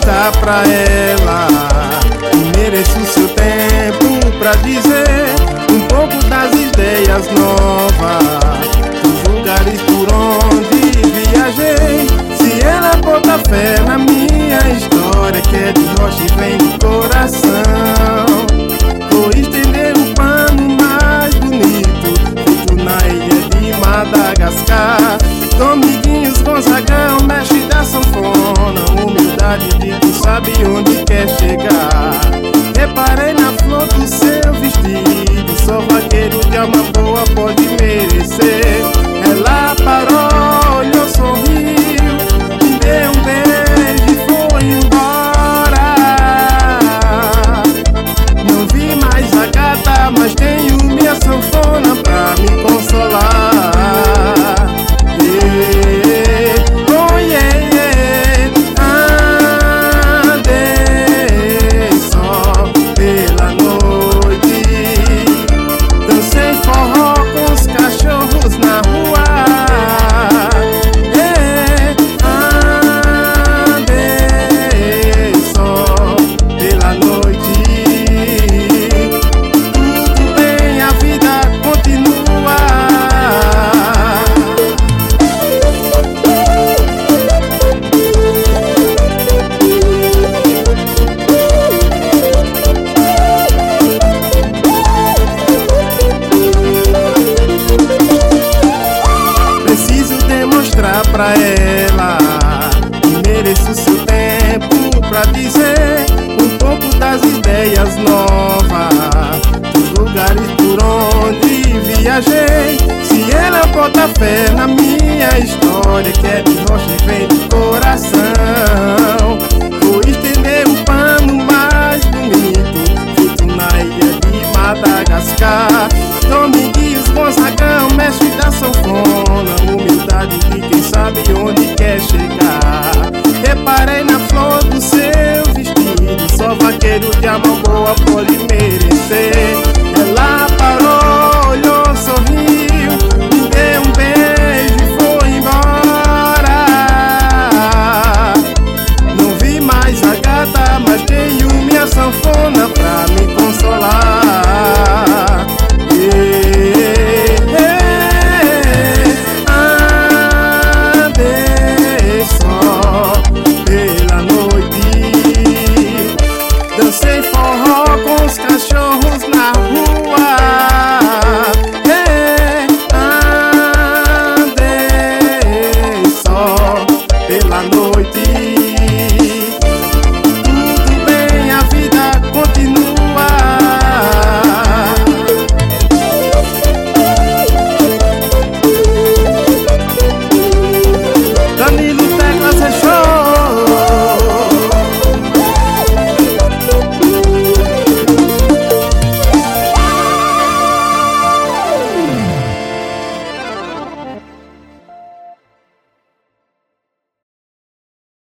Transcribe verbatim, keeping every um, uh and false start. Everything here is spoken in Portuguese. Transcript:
mostrar pra ela que mereço o seu tempo pra dizer um pouco das ideias novas, dos lugares por onde viajei. Se ela botar fé na minha história, que é de rocha e vem do coração, vou estender um pano mais bonito, feito na ilha de Madagascar. Dominguinhos Gonzagão, mestre da sanfona, humildade de quem sabe onde quer chegar. Reparei na flor do seu vestido, só vaqueiro de alma boa pode merecer. Ela parou, olhou, sorriu, me deu um beijo e foi embora. Não vi mais a gata, mas tenho minha sanfona pra me consolar. Pra ela que mereço o seu tempo pra dizer um pouco das ideias novas, dos lugares por onde viajei. Se ela botar fé na minha história, que é